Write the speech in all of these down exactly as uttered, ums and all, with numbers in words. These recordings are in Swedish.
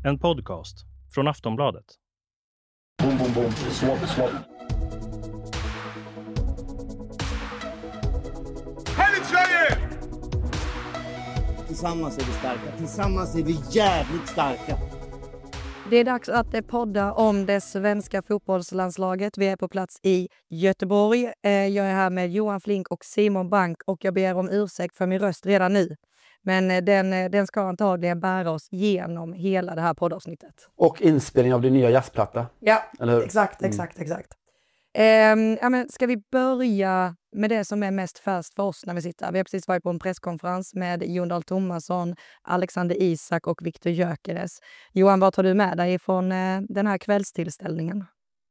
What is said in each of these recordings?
En podcast från Aftonbladet. Boom, boom, boom. Swap, swap. Härligt Sverige! Tillsammans är vi starka. Tillsammans är vi jävligt starka. Det är dags att podda om det svenska fotbollslandslaget. Vi är på plats i Göteborg. Jag är här med Johan Flink och Simon Bank och jag ber om ursäkt för min röst redan nu. Men den, den ska antagligen bära oss genom hela det här poddavsnittet. Och inspelning av din nya jazzplatta. Ja, eller hur? exakt, exakt, exakt. Mm. Eh, ja, men ska vi börja med det som är mest färskt för oss när vi sitter? Vi har precis varit på en presskonferens med Jon Dahl Tomasson, Alexander Isak och Viktor Gyökeres. Johan, vad tar du med dig från eh, den här kvällstillställningen?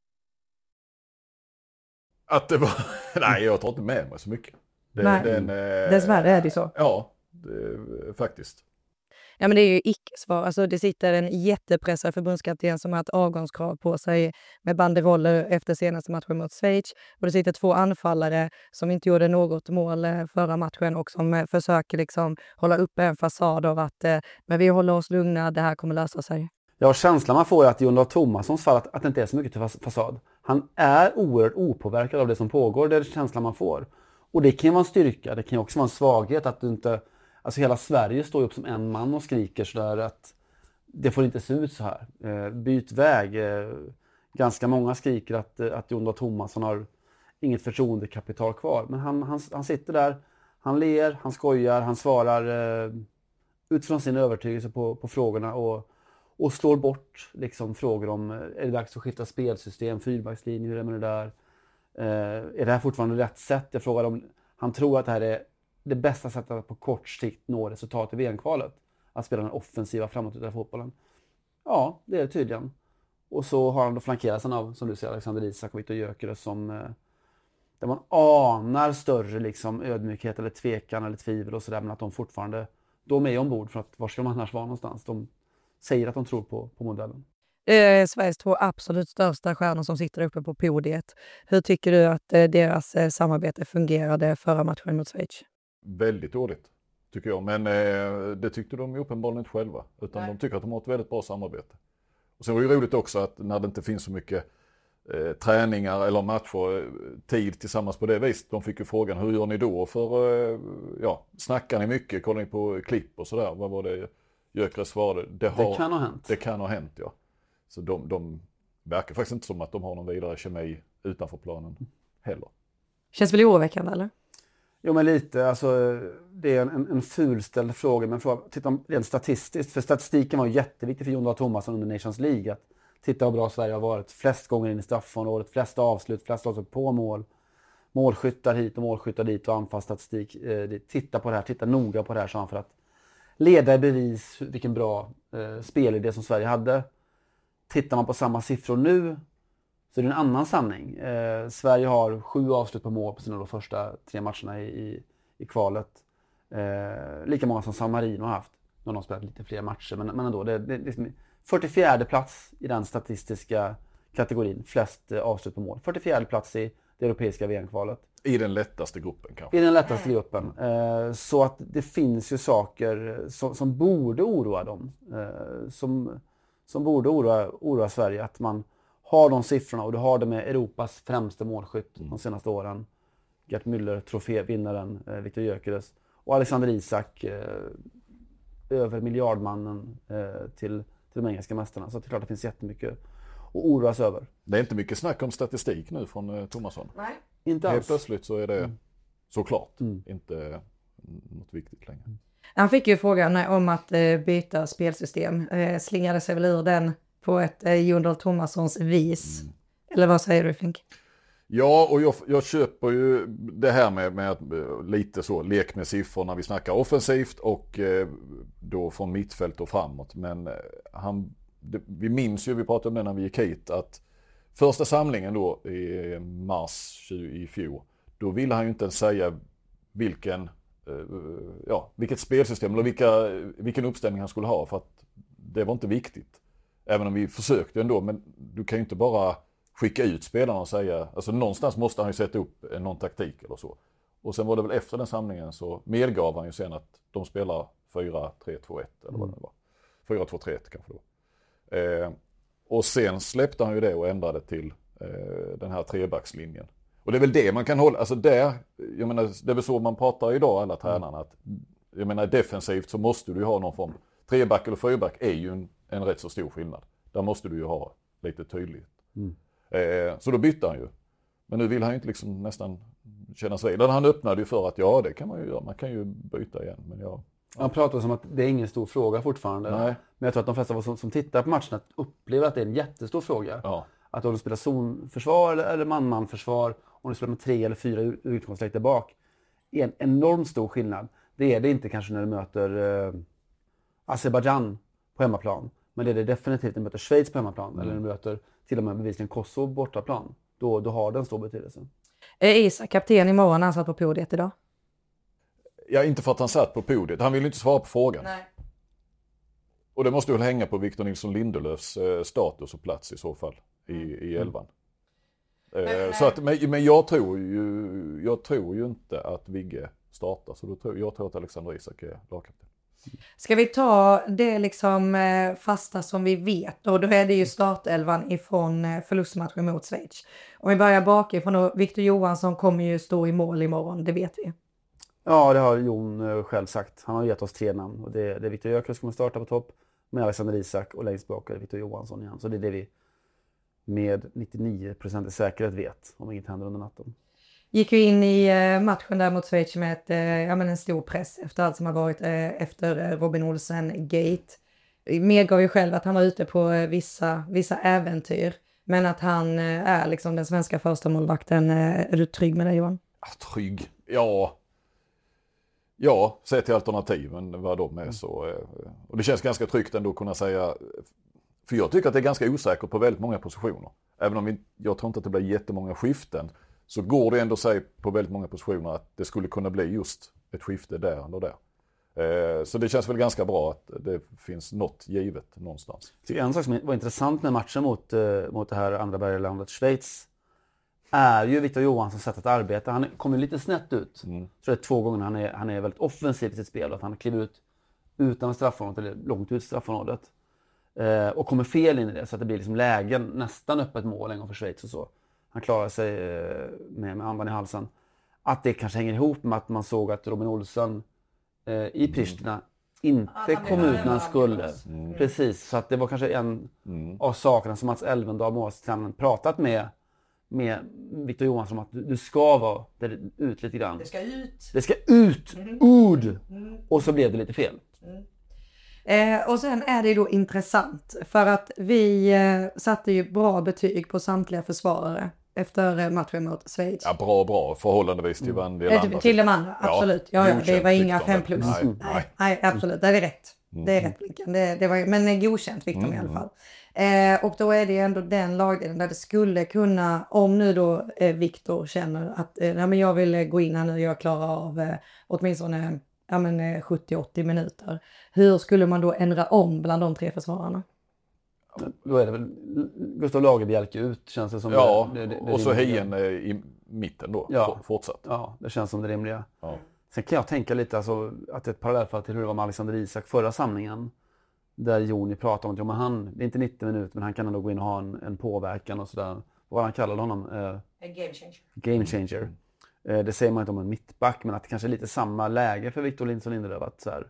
Att det var... Nej, jag tar inte med mig så mycket. Det, Nej, den, eh... dessvärre är det så. Ja, det, faktiskt. Ja, men det är ju icke-svar. Alltså, det sitter en jättepressad förbundskapten som har ett avgångskrav på sig med banderoller efter senaste matchen mot Schweiz. Och det sitter två anfallare som inte gjorde något mål förra matchen och som försöker liksom hålla uppe en fasad av att eh, men vi håller oss lugna, det här kommer lösa sig. Ja, känslan man får är att i Jon Dahl Tomassons fall att, att det inte är så mycket till fasad. Han är oerhört opåverkad av det som pågår, det är känslan man får. Och det kan ju vara en styrka, det kan ju också vara en svaghet att du inte... Alltså hela Sverige står upp som en man och skriker sådär att det får inte se ut så här. Eh, byt väg. Eh, ganska många skriker att, att Jon Dahl Tomasson har inget förtroendekapital kvar. Men han, han, han sitter där, han ler, han skojar, han svarar eh, utifrån sin övertygelse på, på frågorna och, och slår bort liksom, frågor om är det dags att skifta spelsystem, fyrbackslinje, hur är det med det där? Eh, är det här fortfarande rätt sätt? Jag frågar om han tror att det här är det bästa sättet att på kort sikt nå resultat i V M-kvalet. Att spela den offensiva framåt fotbollen. Ja, det är det tydligen. Och så har han då flankerats av, som du säger, Alexander Isak och Viktor Gyökeres som eh, där man anar större liksom, ödmjukhet eller tvekan eller tvivel och sådär, men att de fortfarande, de är ombord för att var ska de annars vara någonstans? De säger att de tror på, på modellen. Eh, Sveriges två absolut största stjärnor som sitter uppe på podiet. Hur tycker du att eh, deras eh, samarbete fungerade förra matchen mot Schweiz? Väldigt dåligt, tycker jag. Men eh, det tyckte de ju uppenbarligen inte själva. Utan Nej. De tycker att de har ett väldigt bra samarbete. Och sen var det ju roligt också att när det inte finns så mycket eh, träningar eller matcher, eh, tid tillsammans på det viset. De fick ju frågan, hur gör ni då? För, eh, ja, snackar ni mycket? Kollar ni på klipp och sådär? Vad var det Gyökeres svarade? Det, har, det kan ha hänt. Det kan ha hänt, ja. Så de, de verkar faktiskt inte som att de har någon vidare kemi utanför planen heller. Känns väl oroväckande, eller? Jo, men lite. Alltså, det är en, en fulställd fråga. Men fråga, titta rent statistiskt. För statistiken var jätteviktig för Jon Dahl Tomasson under Nations League. Att titta hur bra Sverige har varit. Flest gånger in i straffområdet. Flest avslut. Flest avslut på mål. Målskyttar hit och målskyttar dit. Och anfallsstatistik. Eh, titta på det här. Titta noga på det här. Så för att leda i bevis vilken bra eh, spelidé som Sverige hade. Tittar man på samma siffror nu, så är det en annan sanning. Eh, Sverige har sju avslut på mål på sina då första tre matcherna i, i, i kvalet. Eh, lika många som San Marino har haft. Nu har de spelat lite fler matcher. Men, men ändå, det, det, det är fyrtiofjärde plats i den statistiska kategorin. Flest eh, avslut på mål. fyrtiofjärde plats i det europeiska V M-kvalet. I den lättaste gruppen kanske. I den lättaste gruppen. Eh, så att det finns ju saker som, som borde oroa dem. Eh, som, som borde oroa, oroa Sverige. Att man har de siffrorna och du har det med Europas främsta målskytt mm. de senaste åren. Gert Müller, trofévinnaren, eh, Viktor Gyökeres. Och Alexander Isak, eh, över miljardmannen eh, till, till de engelska mästarna. Så det är klart att det finns jättemycket att oroas över. Det är inte mycket snack om statistik nu från eh, Tomasson. Nej. Inte alls. Helt plötsligt så är det mm. såklart mm. inte något viktigt längre. Mm. Han fick ju frågan om att eh, byta spelsystem. Eh, slingade sig väl ur den på ett eh, Jon Dahl Tomassons vis. Mm. Eller vad säger du, Fink? Ja, och jag, jag köper ju det här med, med att, lite så lek med siffror när vi snackar offensivt och eh, då från mittfält och framåt. Men eh, han, det, vi minns ju, vi pratade om det när vi gick hit, att första samlingen då i mars i fjol, då ville han ju inte ens säga vilken, eh, ja, vilket spelsystem eller vilka, vilken uppställning han skulle ha, för att det var inte viktigt. Även om vi försökte ändå, men du kan ju inte bara skicka ut spelarna och säga, alltså någonstans måste han ju sätta upp någon taktik eller så. Och sen var det väl efter den samlingen så medgav han ju sen att de spelar fyra tre två ett eller vad det var. fyra två tre ett kanske då. Eh, och sen släppte han ju det och ändrade till eh, den här trebackslinjen. Och det är väl det man kan hålla, alltså där, jag menar, det är väl så man pratar idag alla tränarna, att jag menar defensivt så måste du ju ha någon form, treback eller fyrback är ju en, en rätt så stor skillnad. Där måste du ju ha lite tydligt. Mm. Eh, så då bytte han ju. Men nu vill han ju inte liksom nästan kännas vid. Han öppnade ju för att ja, det kan man ju göra, man kan ju byta igen. Men ja. Han pratar som att det är ingen stor fråga fortfarande. Nej. Men jag tror att de flesta som, som tittar på matcherna upplever att det är en jättestor fråga. Ja. Att om du spelar zonförsvar eller, eller man-man-försvar, om du spelar med tre eller fyra utgångsläge bak, är en enormt stor skillnad. Det är det inte kanske när du möter eh, Azerbaijan på hemmaplan. Men det är det definitivt när du möter Schweiz på hemmaplan. Mm. Eller när du möter till och med bevisligen Kosovo bortaplan. Då, då har den stor betydelse. Är Isak kapten imorgon, han satt på podiet idag? Ja, inte för att han satt på podiet. Han vill inte svara på frågan. Nej. Och det måste väl hänga på Victor Nilsson Lindelöfs eh, status och plats i så fall i, i elvan. Mm. Eh, så att, men, men jag tror ju jag tror ju inte att Vigge startar. Så då tror, jag tror att Alexander Isak är lagkapten. Ska vi ta det liksom eh, fasta som vi vet? Och då är det ju startelvan ifrån eh, förlustmatchen mot Schweiz. Om vi börjar bakifrån då, Victor Johansson kommer ju stå i mål imorgon, det vet vi. Ja, det har Jon eh, själv sagt. Han har gett oss tre namn. Och det, det är Victor Jökull som kommer starta på topp. Med Alexander Isak och längst bak är Victor Johansson igen. Så det är det vi med nittionio procent säkerhet vet om inget händer under natten. Gick ju in i eh, matchen där mot Schweiz med ett, eh, ja, men en stor press efter allt som har varit eh, efter eh, Robin Olsen-gate. Medgav ju själv att han var ute på eh, vissa, vissa äventyr. Men att han eh, är liksom den svenska första målvakten. Eh, är du trygg med det, Johan? Ja, trygg? Ja. Ja, sett till alternativen vad de är så. Eh, och det känns ganska tryggt ändå att kunna säga. För jag tycker att det är ganska osäkert på väldigt många positioner. Även om vi, jag tror inte att det blir jättemånga skiften. Så går det ändå att säga på väldigt många positioner att det skulle kunna bli just ett skifte där eller där. Eh, så det känns väl ganska bra att det finns något givet någonstans. En sak som var intressant med matchen mot, eh, mot det här andra berglandet Schweiz är ju Victor Johanssons sätt att arbeta. Han kommer lite snett ut. Mm. Så det är två gånger han är, han är väldigt offensiv i sitt spel. Att han kliver ut utan straffområdet eller långt ut straffområdet. Eh, och kommer fel in i det så att det blir liksom lägen nästan öppet mål en gång för Schweiz och så. Han klarar sig med, med andan i halsen. Att det kanske hänger ihop med att man såg att Robin Olsen eh, i Pristina inte mm. kom ut när han skulle. Mm. Precis, så att det var kanske en mm. av sakerna som Mats Elvendal måste pratat med, med Victor Johansson om att du, du ska vara där ut lite grann. Det ska ut. Det ska ut, mm. ord! Mm. Och så blev det lite fel. Mm. Eh, och sen är det då intressant för att vi eh, satte ju bra betyg på samtliga försvarare efter matchen mot Schweiz. Ja, bra, bra. Förhållandevis till mm. de andra. Till de andra, absolut. Ja, ja, det var inga fem plus. Nej, nej. nej, nej absolut. Det är rätt. Mm. Det är rätt, Blinken. Det, det var, men godkänt fick de mm. i alla fall. Eh, och då är det ändå den lagdelen där det skulle kunna, om nu då eh, Victor känner att eh, nej, men jag vill gå in här nu och jag klarar av eh, åtminstone ja, men, sjuttio åttio minuter. Hur skulle man då ändra om bland de tre försvararna? Då är det väl Gustav Lagerbielke ut, känns det som. Ja, det, det, det och så Hien i mitten då, ja. fortsatt. Ja, det känns som det rimliga. Ja. Sen kan jag tänka lite alltså, att det är ett parallellfall till hur det var med Alexander Isak förra samlingen. Där Joni pratade om att ja, men han, det är inte nittio minuter, men han kan ändå gå in och ha en, en påverkan och sådär. Vad han kallade honom? Eh, en game changer. Game changer. Mm. Eh, det säger man inte om en mittback, men att det kanske är lite samma läge för Victor Lindsson Lindelöf. Att så här,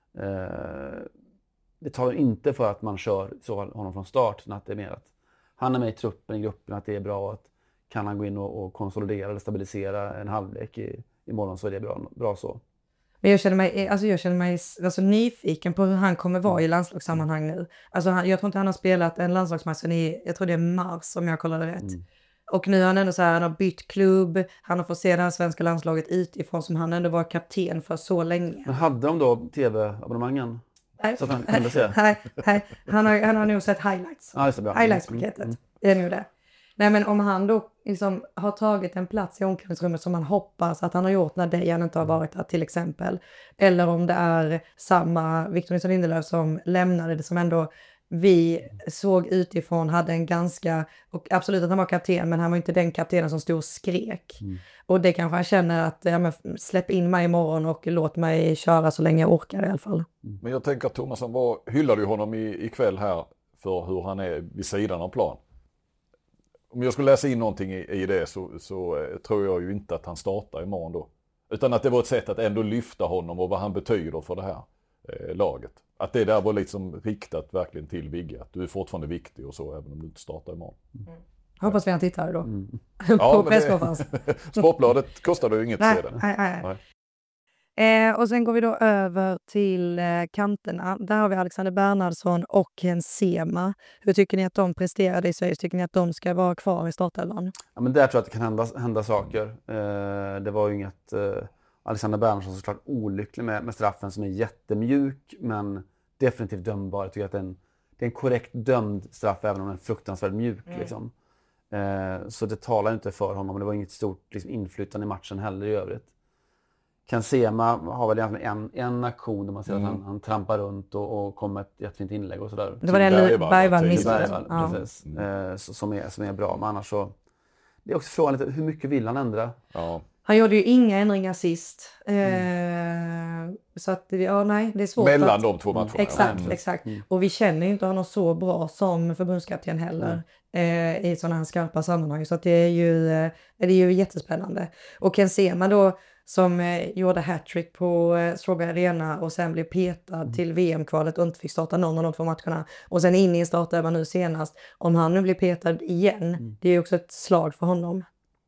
eh, det tar inte för att man kör så honom från start, utan att det är mer att han är med i truppen, i gruppen, att det är bra. Att kan han gå in och, och konsolidera eller stabilisera en halvlek i, i morgon så är det bra, bra så. Men jag känner mig, alltså jag känner mig alltså nyfiken på hur han kommer vara i landslagssammanhang nu. Alltså han, jag tror inte han har spelat en landslagsmatch i, jag tror det är mars om jag kollade rätt. Mm. Och nu har han ändå så här, han har bytt klubb, han har fått se det här svenska landslaget utifrån som han ändå var kapten för så länge. Men hade de då tv-abonnemangen? Nej, så att han kunde se? nej, nej. Han, har, han har nog sett highlights. Ja, det är bra. Highlights-paketet, mm. det är nog det. Nej, men om han då liksom har tagit en plats i omklädningsrummet som man hoppas att han har gjort när Dejan inte har varit där till exempel. Eller om det är samma Victor Nilsson Lindelöf som lämnade det, som ändå vi såg utifrån hade en ganska, och absolut att han var kapten, men han var inte den kaptenen som stod och skrek. Mm. Och det kanske han känner att ja, men släpp in mig imorgon och låt mig köra så länge jag orkar i alla fall. Mm. Men jag tänker att Thomasson, var, hyllade ju honom i, ikväll här för hur han är vid sidan av plan. Om jag skulle läsa in någonting i, i det så, så eh, tror jag ju inte att han startar imorgon då. Utan att det var ett sätt att ändå lyfta honom och vad han betyder för det här eh, laget. Att det där var liksom riktat verkligen till Vigge. Att du är fortfarande viktig och så även om du inte startar imorgon. Mm. Hoppas vi han tittar då. Mm. På Ja, presskonferens. Sportbladet kostade ju inget nej, sedan. nej, nej. nej. Eh, och sen går vi då över till eh, kanterna. Där har vi Alexander Bernhardsson och Ken Sema. Hur tycker ni att de presterade i Sverige? Tycker ni att de ska vara kvar i startelvan? Ja, men där tror jag att det kan hända, hända saker. Eh, det var ju inget... Eh, Alexander Bernhardsson såklart olycklig med, med straffen som är jättemjuk men definitivt dömbar. Jag tycker att det är en, det är en korrekt dömd straff även om den är fruktansvärt mjuk. Mm. Liksom. Eh, så det talar inte för honom. Det var inget stort liksom, inflytande i matchen heller i övrigt. Ken Sema har väl egentligen en, en aktion där man ser mm. att han, han trampar runt och, och kommer ett jättefint inlägg och sådär. Det var den Bergvall missade. Ja. Precis. Mm. Eh, som, är, som är bra. Men annars så... Det är också frågan lite, hur mycket vill han ändra? Ja. Han gjorde ju inga ändringar sist. Mm. Eh, så att, ja nej, det är svårt. Mellan att, de två matcherna. Exakt, mm. exakt. Mm. Och vi känner ju inte honom så bra som förbundskapten heller. Mm. Eh, I sådana här skarpa sammanhang. Så att det är ju, eh, det är ju jättespännande. Och Ken Sema då, som eh, gjorde hattrick på eh, Strawberry Arena och sen blev petad mm. till V M-kvalet och inte fick starta någon av de två matcherna. Och sen in i startelvan nu senast. Om han nu blir petad igen, mm. det är ju också ett slag för honom.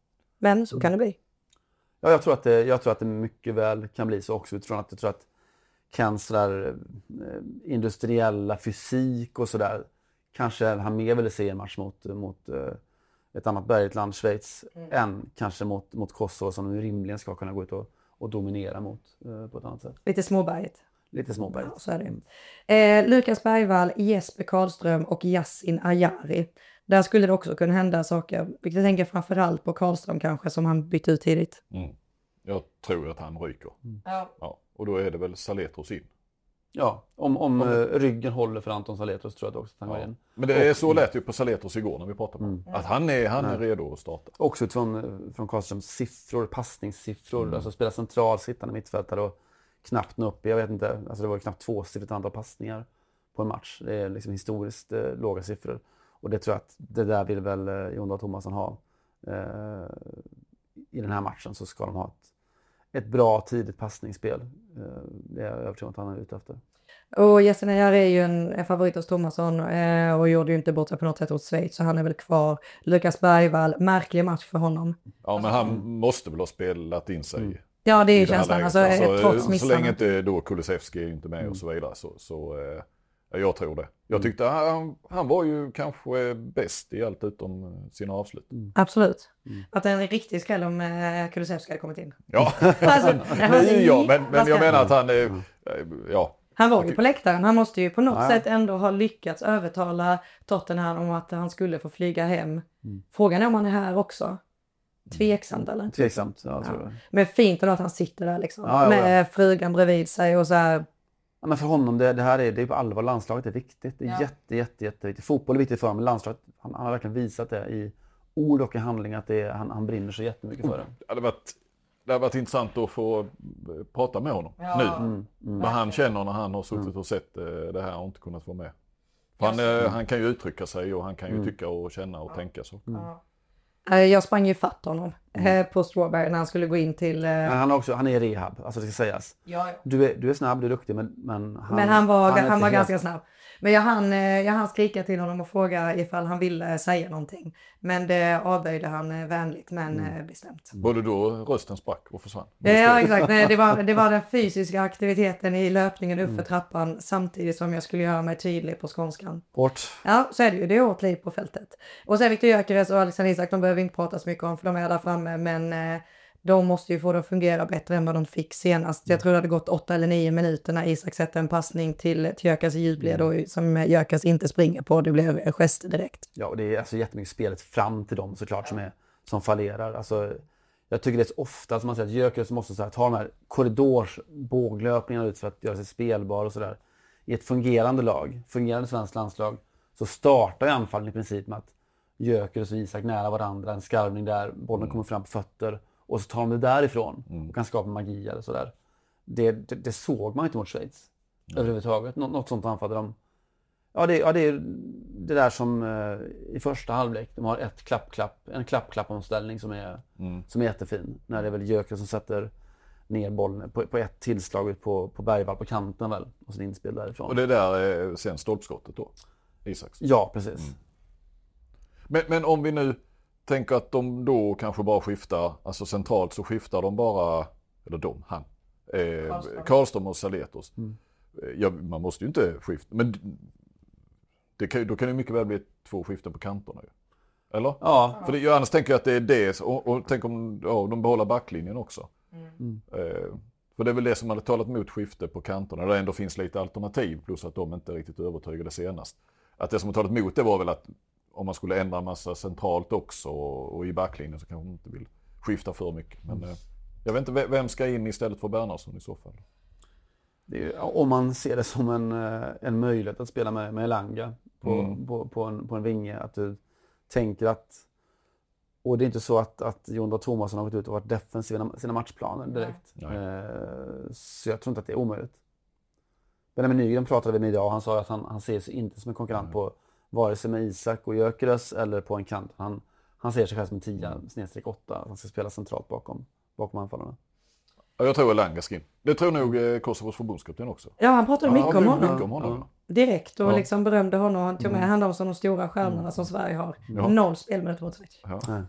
Men så kan det bli. Ja, jag tror att det, jag tror att det mycket väl kan bli så också. Utifrån att jag tror att Kens där, eh, industriella fysik och sådär kanske han mer ville se en match mot, mot eh, ett annat bergigt land, Schweiz, mm. än kanske mot, mot Kosovo som de rimligen ska kunna gå ut och, och dominera mot eh, på ett annat sätt. Lite småberget. Lite småberget. Ja, så är det. Eh, Lukas Bergvall, Jesper Karlström och Yasin Ayari. Där skulle det också kunna hända saker. Vilket jag tänker framförallt på Karlström kanske som han bytt ut tidigt. Mm. Jag tror att han ryker. Mm. Ja. Ja. Och då är det väl Saletros in. Ja, om, om mm. ryggen håller för Anton Saletros tror jag också att han går ja. in. Men det är så lätt ju på Saletros igår när vi pratade om mm. att han är, han är redo att starta. Också utifrån från Karlströms siffror, passningssiffror. Mm. Alltså spela central, sittande mittfältare och knappt nå upp. Jag vet inte, alltså det var knappt tvåsiffrigt antal passningar på en match. Det är liksom historiskt eh, låga siffror. Och det tror jag att det där vill väl eh, Jon Dahl Tomasson ha. Eh, I den här matchen så ska de ha ett, ett bra tidigt passningsspel. Eh, det är jag övertygad om att han är ute efter. Och Yasin Ayari är ju en, en favorit hos Tomasson eh, och gjorde ju inte bort sig på något sätt åt Schweiz, så han är väl kvar. Lukas Bergvall, märklig match för honom. Ja, men han måste väl ha spelat in sig. Mm. Ja, det är ju känslan. Alltså, alltså, trots så missarna. länge inte då Kulusevski är inte med mm. och så vidare så, så eh, jag tror det. Jag tyckte mm. han, han var ju kanske bäst i allt utom sina avslut. Mm. Absolut. Mm. Att en riktig skräll om eh, Kulusevski hade kommit in. Ja, alltså, men, ja men, men jag menar att han är, mm. ja. Han var ju på läktaren. Han måste ju på något ja. sätt ändå ha lyckats övertala Tottenham om att han skulle få flyga hem. Mm. Frågan är om han är här också. Tveksamt eller? Tveksamt, ja, tror ja. jag. Men fint ändå att han sitter där liksom. Ja, ja, med ja. frugan bredvid sig och så här. Ja, men för honom, det, det här är, det är på allvar, landslaget är viktigt. Det är ja. jätte, jätte, jätteviktigt. Fotboll är viktigt för honom, men landslaget, han, han har verkligen visat det i ord och i handling att det är, han, han brinner så jättemycket för det. Det hade varit, det hade varit intressant att få prata med honom ja. nu. Mm, mm. Vad han känner när han har suttit mm. och sett det här och inte kunnat vara med. För han, mm. han kan ju uttrycka sig och han kan ju mm. tycka och känna och ja. tänka så. Mm. Ja. Jag sprang ju fatt honom mm. på Strawberry när han skulle gå in till... Men han, är också, han är i rehab, alltså det ska sägas. Ja, ja. Du, är, du är snabb, du är duktig, men, men han... Men han var, han han var helt... ganska snabb. Men jag hann, jag hann skrika till honom och fråga ifall han ville säga någonting. Men det avböjde han vänligt men mm. bestämt. Både då rösten sprack och försvann? Ja, exakt. Nej, det, var, det var den fysiska aktiviteten i löpningen upp för mm. trappan samtidigt som jag skulle göra mig tydlig på skånskan. Hårt. Ja, så är det ju. Det är hårt liv på fältet. Och sen Viktor Gyökeres och Alexander Isak, de behöver vi inte prata så mycket om för de är där framme. Men eh, de måste ju få det att fungera bättre än vad de fick senast. Jag tror det hade gått åtta eller nio minuter när Isak sätter en passning till, till Gyökeres i djupled mm. som Gyökeres inte springer på. Det blev en gest direkt. Ja, och det är alltså jättemycket spelet fram till dem såklart som, är, som fallerar. Alltså, jag tycker det är så ofta som man säger att Gyökeres måste så här, ta de här korridorsbåglöpningarna ut för att göra sig spelbar och sådär. I ett fungerande lag, fungerande svenskt landslag, så startar ju anfallen i princip med att Gyökeres och Isak nära varandra, en skarvning där, bollen kommer fram på fötter. Och så tar de det därifrån och mm. kan skapa magi eller sådär. Det, det, det såg man inte mot Schweiz. Mm. Överhuvudtaget. Nå, något sånt anfall där de Ja, det, ja, det är det där som eh, i första halvlek. De har ett klapp-klapp, en klapp-klapp-omställning som är, mm. som är jättefin. När det är väl Jöker som sätter ner bollen på, på ett tillslag ut på, på Bergvall på kanten väl. Och sen inspel därifrån. Och det där är sen stolpskottet då? Isaks? Ja, precis. Mm. Men, men om vi nu tänker att de då kanske bara skiftar, alltså centralt så skiftar de bara, eller de, han, eh, Karlström och Saletros. Mm. Ja, man måste ju inte skifta, men det kan, då kan det mycket väl bli två skiften på kanterna ju. Eller? Ja. För det, jag annars tänker att det är det, och, och tänk om ja, de behåller backlinjen också. Mm. Eh, för det är väl det som hade talat mot skifte på kanterna, där ändå finns lite alternativ, plus att de inte riktigt övertygade senast. Att det som har talat mot det var väl att om man skulle ändra en massa centralt också och, och i backlinjen så kanske man inte vill skifta för mycket. Men mm. eh, jag vet inte, vem ska in istället för Bernhardsson i så fall? Det är, om man ser det som en, en möjlighet att spela med, med Elanga på, mm. på, på, en, på en vinge, att du tänker att, och det är inte så att, att Jon Dahl Tomasson har gått ut och varit defensiv i sina matchplaner direkt. Eh, så jag tror inte att det är omöjligt. Benjamin Nygren pratade vi med idag och han sa att han, han ser sig inte som en konkurrent mm. på vare sig med Isak och Gyökeres eller på en kant. Han, han ser sig själv som en tio snedstreck åtta. Han ska spela centralt bakom, bakom anfallarna. Ja, jag tror Elanga ska in. Det tror nog eh, Kosovos förbundskapten också. Ja, han pratade mycket, om honom. mycket om honom. Ja. Direkt och ja. liksom berömde honom. Han tog med mm. hand om som de stora stjärnorna mm. som Sverige har. Ja. Noll spelminuter mot Schweiz. Ja. Mm.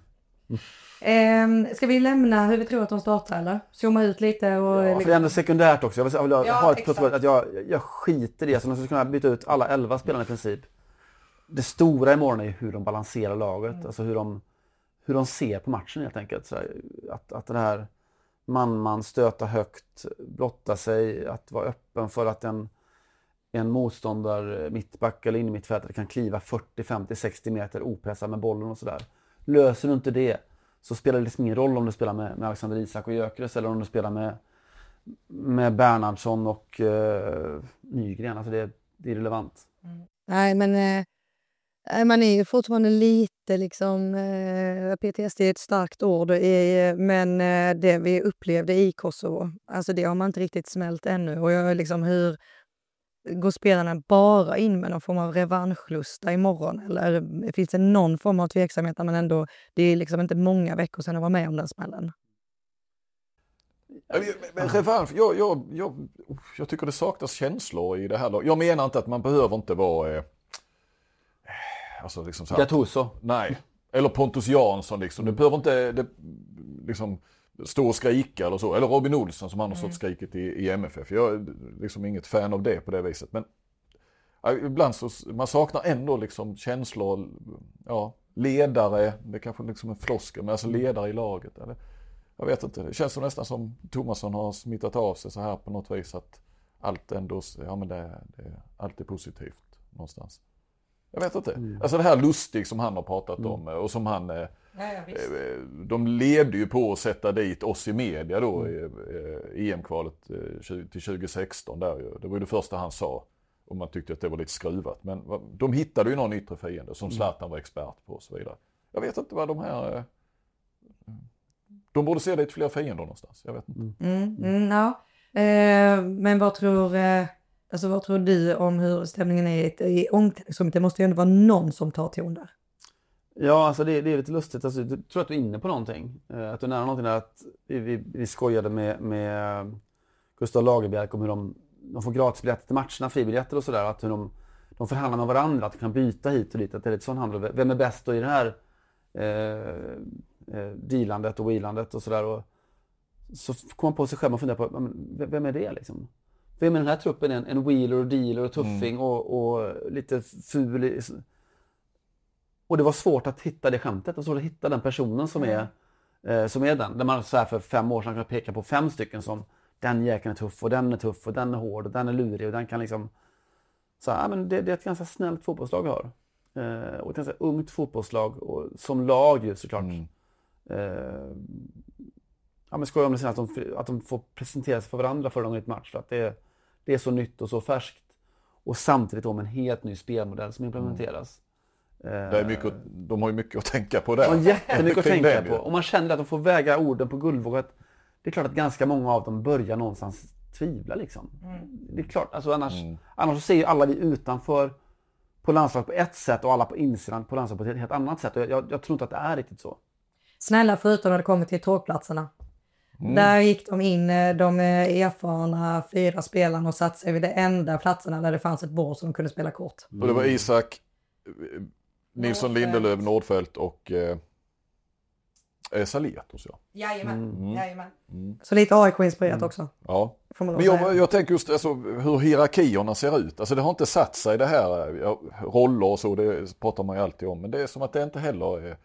Eh, ska vi lämna hur vi tror att de startar eller? Zooma ut lite och... Ja, liksom... för det är ändå sekundärt också. Jag vill, jag vill ja, ha ett protokoll att jag, jag skiter i det. Så de skulle kunna byta ut alla elva spelarna i princip. Det stora imorgon är hur de balanserar laget. Mm. Alltså hur de, hur de ser på matchen helt enkelt. Så att, att det här man, man stöta högt, blotta sig, att vara öppen för att en, en motståndare, mittback eller innermittfältare kan kliva fyrtio, femtio, sextio meter opressad med bollen och sådär. Löser du inte det så spelar det liksom ingen roll om du spelar med, med Alexander Isak och Gyökeres eller om du spelar med, med Bernhardsson och uh, Nygren. Alltså det, det är relevant. Mm. Nej, men eh, man är ju fortfarande lite liksom, eh, P T S D är ett starkt ord, eh, men eh, det vi upplevde i Kosovo, alltså det har man inte riktigt smält ännu. Och jag liksom hur går spelarna bara in med någon form av revanschlusta imorgon? Eller finns det någon form av tveksamhet men ändå, det är liksom inte många veckor sedan jag var med om den smällen? Men, men revansch, jag, jag, jag, jag tycker det saknas känslor i det här. Jag menar inte att man behöver inte vara eh, alltså liksom så här, Gattuso. Nej, eller Pontus Jansson liksom. Det behöver inte det, liksom stå och skrika eller så. Eller Robin Olsson som han har stått skriket i, i M F F. Jag är liksom inget fan av det på det viset. Men ja, ibland så man saknar ändå liksom känslor, ja, ledare, det är kanske liksom en floskel, men alltså ledare i laget. Eller, jag vet inte, det känns så nästan som Tomasson har smittat av sig så här på något vis att allt ändå, ja men det, det allt är positivt någonstans. Jag vet inte. Mm. Alltså det här Lustig som han har pratat mm. om och som han, ja, ja, de levde ju på att sätta dit oss i media då mm. i E M-kvalet till tjugo sexton där. Det var ju det första han sa och man tyckte att det var lite skruvat. Men de hittade ju någon yttre fiende som Zlatan var expert på och så vidare. Jag vet inte vad de här... De borde se lite fler fiender någonstans. Jag vet inte. Mm, mm, ja. eh, men vad tror... Eh... Alltså vad tror du om hur stämningen är i omklädningsrummet? Det måste ju ändå vara någon som tar ton där. Ja, alltså det, det är lite lustigt. Alltså, jag tror att du är inne på någonting. Att du är nära någonting där att vi, vi, vi skojade med, med Gustav Lagerbjerg om hur de, de får gratisbiljetter till matcherna, fribiljetter och sådär. Att hur de, de förhandlar med varandra, att de kan byta hit och dit. Att det är lite sån handel. Vem är bäst då i det här eh, eh, dealandet och wheelandet och sådär. Och så kommer man på sig själv och funderar på, vem är det liksom? Vem är den här truppen? En, en wheeler och dealer och tuffing mm. och, och lite ful. Och det var svårt att hitta det skämtet. Och så att hitta den personen som är, eh, som är den. Där man så här för fem år sedan kan peka på fem stycken som den jäkeln är tuff och den är tuff och den är hård och den är lurig och den kan liksom... Så här, men det, det är ett ganska snällt fotbollslag vi har. Eh, och ett ganska ungt fotbollslag och som lag ju såklart. Mm. Eh, ja, men skojar om det sen att de, att de får presentera sig för varandra för en nytt match. För att det är, det är så nytt och så färskt. Och samtidigt om en helt ny spelmodell som implementeras. Mm. Det är mycket, de har ju mycket att tänka på där. De har jättemycket att tänka på. Och man känner att de får väga orden på guldvåg. Det är klart att ganska många av dem börjar någonstans tvivla liksom. Mm. Det är klart, alltså annars, mm. annars så ser ju alla vi utanför på landslag på ett sätt och alla på insidan på landslag på ett helt annat sätt. Och jag, jag tror inte att det är riktigt så. Snälla förutom när det kommer till tågplatserna. Mm. Där gick de in, de erfarna fyra spelarna och satt sig vid det enda platserna där det fanns ett bord som de kunde spela kort. Mm. Och det var Isak, Nilsson Lindelöf, Nordfeldt och eh, Saliatos, ja. Jajamän, mm. jajamän. Mm. Så lite A I K-inspirerat mm. också. Ja, men jag, jag tänker just alltså, hur hierarkierna ser ut. Alltså det har inte satt sig det här, ja, roller och så, det pratar man ju alltid om. Men det är som att det inte heller är...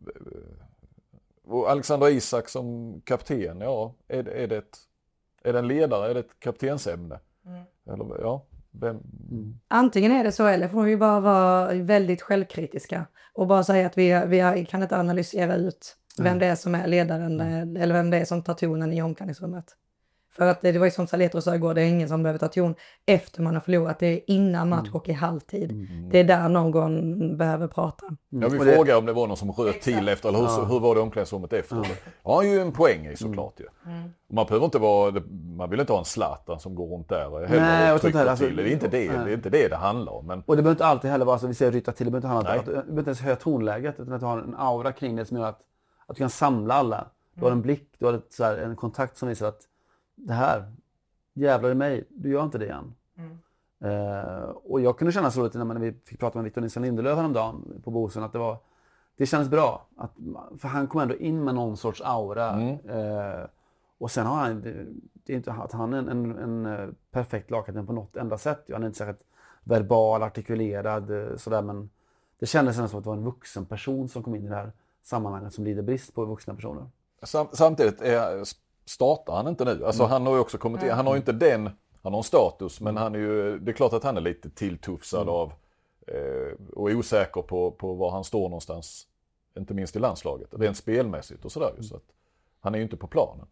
Och Alexander Isak som kapten, ja, är, är, det ett, är det en ledare, är det ett kaptensämne? Mm. Eller, ja, vem? Mm. Antingen är det så eller får vi bara vara väldigt självkritiska och bara säga att vi, vi kan inte analysera ut vem mm. det är som är ledaren mm. eller vem det är som tar tonen i omklädningsrummet. För att det, det var ju som Saletros sa igår, det är ingen som behöver ta ton efter man har förlorat. Det är innan match och i halvtid. Mm. Det är där någon behöver prata. Mm. Jag vill det... fråga om det var någon som röt till efter, eller hur, ja. hur var det omklädningsrummet efter? Ja. Jag har ju en poäng i såklart ju. Mm. Man behöver inte vara, man vill inte ha en Zlatan som går runt där heller. Nej, jag trycker alltså, till. Det är inte det, det är inte det det handlar om. Men... Och det behöver inte alltid heller vara så, vi säger ryta till, det behöver inte handla om att, du behöver inte ens höja tonläget, utan att du har en aura kring det som gör att, att du kan samla alla. Du har en blick, du har ett, så här, en kontakt som visar att det här, jävlar i mig, du gör inte det igen. Mm. Uh, och jag kunde känna så lite när vi fick prata med Victor Nilsson Lindelöf häromdagen på Bosen att det var, det kändes bra. Att, för han kom ändå in med någon sorts aura. Mm. Uh, och sen har han, det, det är inte att han är en, en, en perfekt lagkapten på något enda sätt. Han är inte särskilt verbal, artikulerad, sådär, men det kändes som att det var en vuxen person som kom in i det här sammanhanget som lider brist på vuxna personer. Sam, samtidigt är startar han inte nu. Alltså mm. han har ju också kommit in, han har ju inte den, han har en status, men han är ju, det är klart att han är lite tilltufsad mm. av eh, och osäker på, på var han står någonstans, inte minst i landslaget, rent spelmässigt och sådär. Mm. Så att han är ju inte på planen.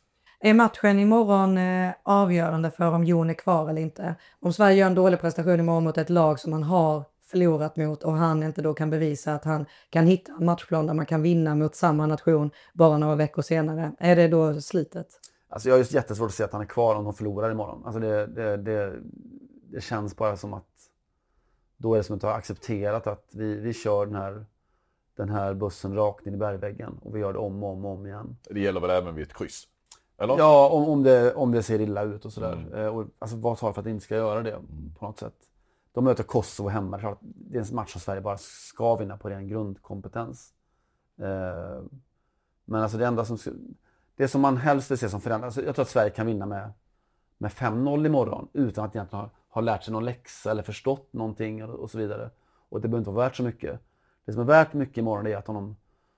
Är matchen imorgon eh, avgörande för om Jon är kvar eller inte? Om Sverige gör en dålig prestation imorgon mot ett lag som man har förlorat mot och han inte då kan bevisa att han kan hitta en matchplan där man kan vinna mot samma nation bara några veckor senare. Är det då slitet? Alltså jag har just jättesvårt att se att han är kvar om de förlorar imorgon. Alltså det, det, det, det känns bara som att då är det som att ha accepterat att vi, vi kör den här, den här bussen rakt in i bergväggen och vi gör det om och om och om igen. Det gäller väl även vid ett kryss? Eller? Ja, om, om, det, om det ser illa ut och sådär. Mm. Och, alltså vad tar för att det inte ska göra det på något sätt? De möter Kosovo hemma. Det är en match som Sverige bara ska vinna på ren grundkompetens. Eh, men alltså det enda som... Det som man helst vill se som förändras. Alltså jag tror att Sverige kan vinna med, med fem noll imorgon utan att egentligen ha, ha lärt sig någon läxa eller förstått någonting och, och så vidare. Och det behöver inte vara värt så mycket. Det som är värt mycket imorgon är att de,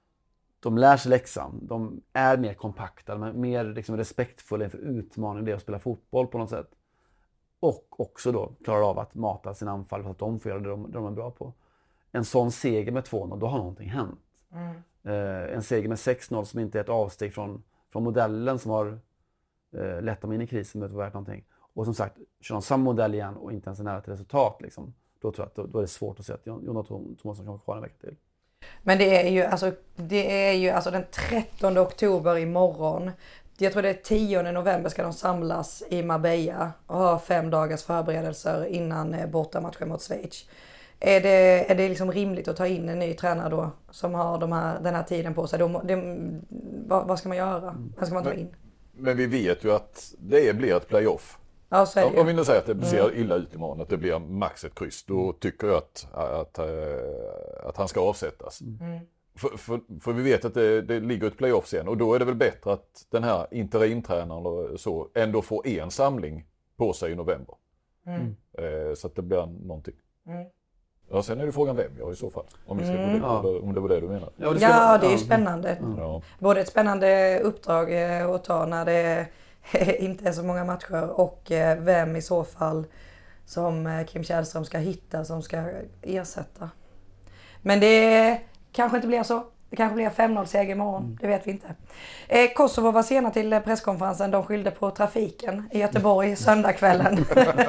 de lär sig läxan. De är mer kompakta, de är mer liksom respektfulla inför utmaningen det är att spela fotboll på något sätt. Och också då klarar av att mata sina anfall så att de får göra det de, de är bra på. En sån seger med två noll, då har någonting hänt. Mm. Eh, en seger med sex noll som inte är ett avsteg från, från modellen som har eh, lett dem in i krisen med att vara värt någonting. Och som sagt, kör de samma modell igen och inte ens är nära till resultat. Liksom, då tror jag att då, då är det svårt att se att Jonas Thomasson kan vara kvar en vecka till. Men det är ju alltså, det är ju alltså den trettonde oktober imorgon. Jag tror det är tionde november ska de samlas i Marbella och ha fem dagars förberedelser innan bortamatchen mot Schweiz. Är det, är det liksom rimligt att ta in en ny tränare då som har de här, den här tiden på sig? Då, det, vad, vad ska man göra? Vad ska man ta in? Men, men vi vet ju att det blir ett playoff. Ja, så är det. Om vi nu säger att det ser mm. illa ut imorgon, att det blir max ett kryss, då tycker jag att, att, att, att han ska avsättas. Mm. För, för, för vi vet att det, det ligger ett playoff sen och då är det väl bättre att den här interimtränaren och så ändå får en samling på sig i november. Mm. Eh, så att det blir någonting. Mm. Ja, sen är det frågan vem jag i så fall. Om, vi ska mm. det, ja. om det var det du menar. Ja, det, ska, ja, det är ju spännande. Mm. Ja. Både ett spännande uppdrag att ta när det inte är så många matcher och vem i så fall som Kim Källström ska hitta som ska ersätta. Men det kanske inte blir så. Det kanske blir fem noll seger imorgon. Mm. Det vet vi inte. Eh, Kosovo var sena till presskonferensen. De skyllde på trafiken i Göteborg söndagskvällen.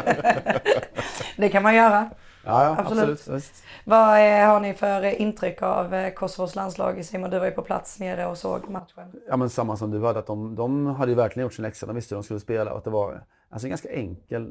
Det kan man göra. Ja, ja absolut. absolut. Vad eh, har ni för intryck av eh, Kosovos landslag? Simon, du var ju på plats nere och såg matchen. Ja, men samma som du hade. Att de, de hade ju verkligen gjort sin läxa. De visste hur de skulle spela. Och att det var alltså, en ganska enkel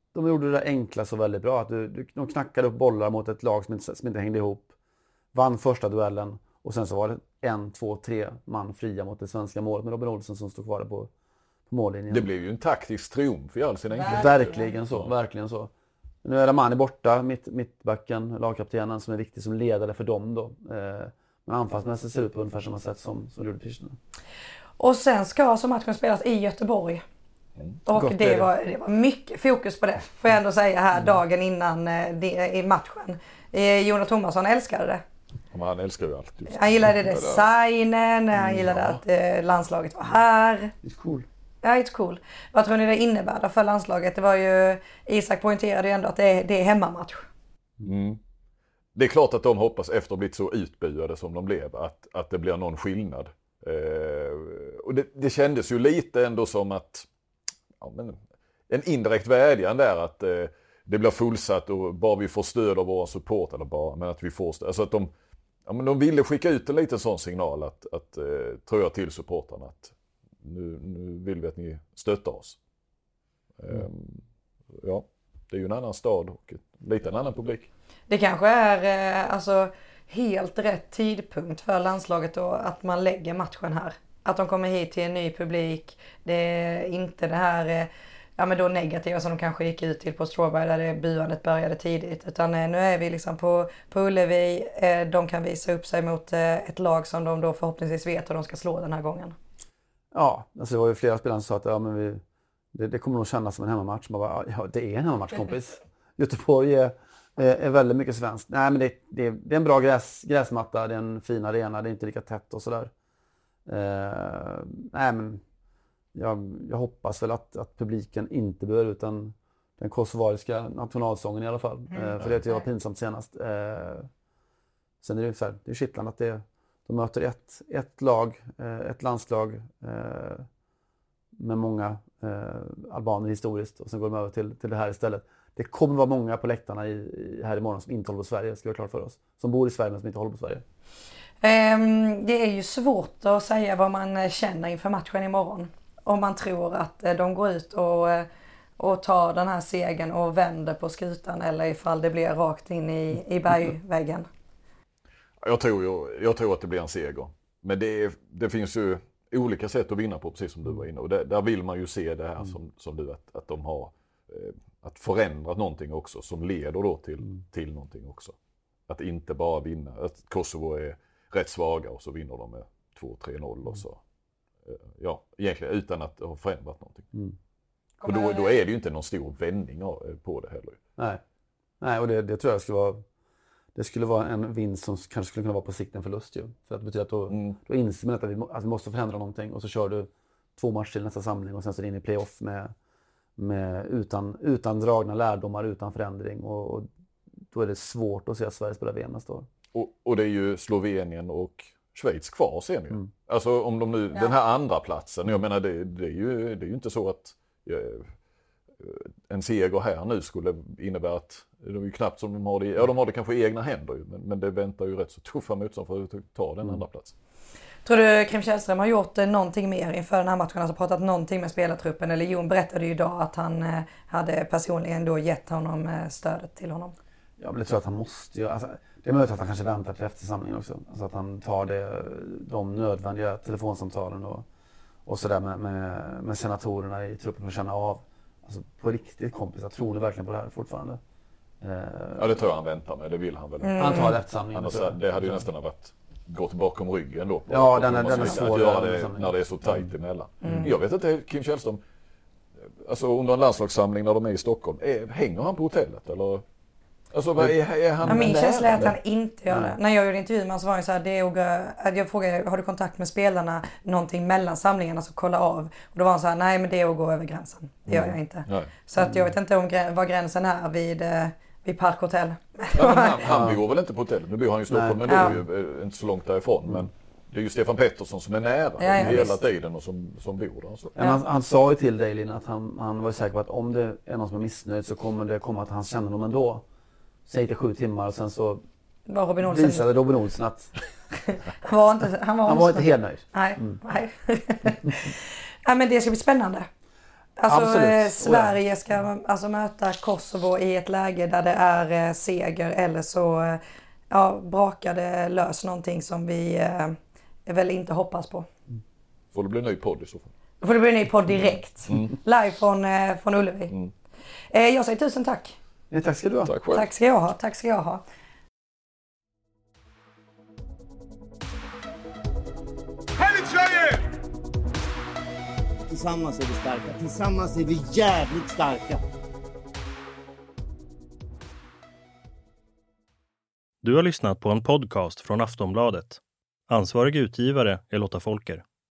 de gjorde det enkla så väldigt bra. Att du, du, de knackade upp bollar mot ett lag som inte, som inte hängde ihop. Vann första duellen. Och sen så var det en, två, tre man fria mot det svenska målet med Robin Olsen som stod kvar på, på mållinjen. Det blev ju en taktisk triumf i all sin enkelhet. Verkligen så, verkligen så. Nu är Ramani borta, mitt, mittbacken, lagkaptenen som är viktig som ledare för dem då. Eh, men anfallsmässigt ser ut på ungefär samma sätt som, som gjorde Pristina. Och sen ska alltså matchen spelas i Göteborg. Mm. Och det, det. Var, det var mycket fokus på det, får jag ändå säga här, mm. dagen innan eh, det, i matchen. Eh, Jonas Thomasson älskade det. Ja, han älskar ju allt. Just. Han gillade designen, han gillade ja. att eh, landslaget var här. It's cool. Ja, it's cool. Vad tror ni det innebär för landslaget? Det var ju, Isak poängterade ju ändå att det är, det är hemmamatch. Mm. Det är klart att de hoppas efter att ha blivit så utbuade som de blev att, att det blir någon skillnad. Eh, och det, det kändes ju lite ändå som att ja, men, en indirekt vädjan där att eh, det blir fullsatt och bara vi får stöd av våra support eller bara, men att vi får stöd. Alltså att de, ja, men de ville skicka ut en liten sån signal att, att eh, tror jag till supportarna att nu, nu vill vi att ni stöttar oss. Mm. Um, ja, det är ju en annan stad och lite en annan publik. Det kanske är eh, alltså helt rätt tidpunkt för landslaget då, att man lägger matchen här. Att de kommer hit till en ny publik. Det är inte det här eh, ja, men då negativa som de kanske gick ut till på Strawberry där det buandet började tidigt. Utan eh, nu är vi liksom på, på Ullevi. Eh, de kan visa upp sig mot eh, ett lag som de då förhoppningsvis vet hur de ska slå den här gången. Ja, alltså det var ju flera spelare som sa att ja, men vi, det, det kommer nog kännas som en hemmamatch. Man bara, ja, det är en hemmamatch, kompis. Göteborg är, är, är väldigt mycket svenskt. Nej, men det, det, det är en bra gräs, gräsmatta, det är en fin arena, det är inte lika tätt och sådär. Eh, nej, men jag, jag hoppas väl att, att publiken inte bör utan den kosovariska nationalsången i alla fall. Mm. Eh, för det var pinsamt senast. Eh, sen är det ju så här, det är kittlande att det de möter ett, ett lag, ett landslag eh, med många eh, albaner historiskt och sen går de över till, till det här istället. Det kommer vara många på läktarna i, i, här imorgon som inte håller på Sverige, ska vi vara klart för oss. Som bor i Sverige men som inte håller på Sverige. Um, det är ju svårt att säga vad man känner inför matchen imorgon. Om man tror att de går ut och, och tar den här segern och vänder på skutan eller ifall det blir rakt in i, i bergväggen. Jag tror, ju, jag tror att det blir en seger. Men det, det finns ju olika sätt att vinna på, precis som du var inne. Och det, där vill man ju se det här mm. som, som du, att, att de har eh, att förändrat någonting också som leder då till, mm. till någonting också. Att inte bara vinna. Att Kosovo är rätt svaga och så vinner de med två tre noll och så. Eh, ja, egentligen utan att ha förändrat någonting. Mm. Och då, då är det ju inte någon stor vändning på det heller. Nej, Nej och det, det tror jag skulle vara Det skulle vara en vinst som kanske skulle kunna vara på sikt en förlust ju. För att det betyder att då, mm. då inser man att vi, att vi måste förändra någonting. Och så kör du två matcher till nästa samling och sen så är det in i playoff med, med utan, utan dragna lärdomar, utan förändring. Och, och då är det svårt att se att Sverige spelar V M nästa år. Och, och det är ju Slovenien och Schweiz kvar sen ju. Mm. Alltså om de nu, ja. den här andra platsen, jag menar det, det, är ju, det är ju inte så att eh, en seger här nu skulle innebära att det är ju knappt som de har det, ja de har det kanske i egna händer ju, men, men det väntar ju rätt så tuffa motstånd för att ta den mm. andra platsen. Tror du Kim Källström har gjort någonting mer inför den här matchen, alltså pratat någonting med spelartruppen, eller Jon berättade ju idag att han eh, hade personligen då gett honom eh, stödet till honom? Ja, men det tror jag att han måste ju, alltså, det är möjligt att han kanske väntar till eftersamlingen också, alltså att han tar det, de nödvändiga telefonsamtalen och, och sådär med, med, med senatorerna i truppen för att känna av, alltså på riktigt kompis, jag tror du verkligen på det här fortfarande? Ja, det tror jag han väntar med, det vill han väl. Mm. Han tar det eftersamlingen. Annars, det hade ju nästan varit gått bakom ryggen då. På, ja, på den är, den är svår att göra det när det är så tajt emellan. Mm. Jag vet inte, Kim Källström, alltså under en landslagssamling när de är i Stockholm, är, hänger han på hotellet eller? Alltså, vad är, är han ja, min känsla är att han inte gör det. När jag gjorde intervjun med honom så var det så här, det är, jag frågade, har du kontakt med spelarna någonting mellan samlingarna, så kolla av. Och då var han så här, nej men det är att gå över gränsen. Det gör jag inte. Mm. Så att jag vet inte om vad gränsen är vid, vid Parkhotell. Ja, han, han bor väl inte på hotellet, nu bor han i Stockholm, nej. men det är ju inte så långt därifrån. Mm. Men det är ju Stefan Pettersson som är nära ja, ja, hela visst. tiden och som, som bor där. Så. Ja. Han, han sa ju till dig Lina att han, han var säker på att om det är någon som är missnöjd så kommer det komma att han känner dem ändå. Säg till sju timmar och sen så var Robin Olsen visade Robin Olsen att han var inte, han var han var inte helt nöjd. Nej, mm. nej. Ja, men det ska bli spännande. Alltså Absolut. eh, Sverige ska alltså möta Kosovo i ett läge där det är eh, seger, eller så eh, ja, brakar det lös någonting som vi eh, väl inte hoppas på. Får det bli en ny podd i så fall? Då får det bli en ny podd direkt. Mm. Live från, eh, från Ullevi. Mm. Eh, jag säger tusen tack. Ja, tack ska du ha. Tack själv. Tack ska jag ha. Tack ska jag ha. Tillsammans är vi starka. Tillsammans är vi jävligt starka. Du har lyssnat på en podcast från Aftonbladet. Ansvarig utgivare är Lotta Folker.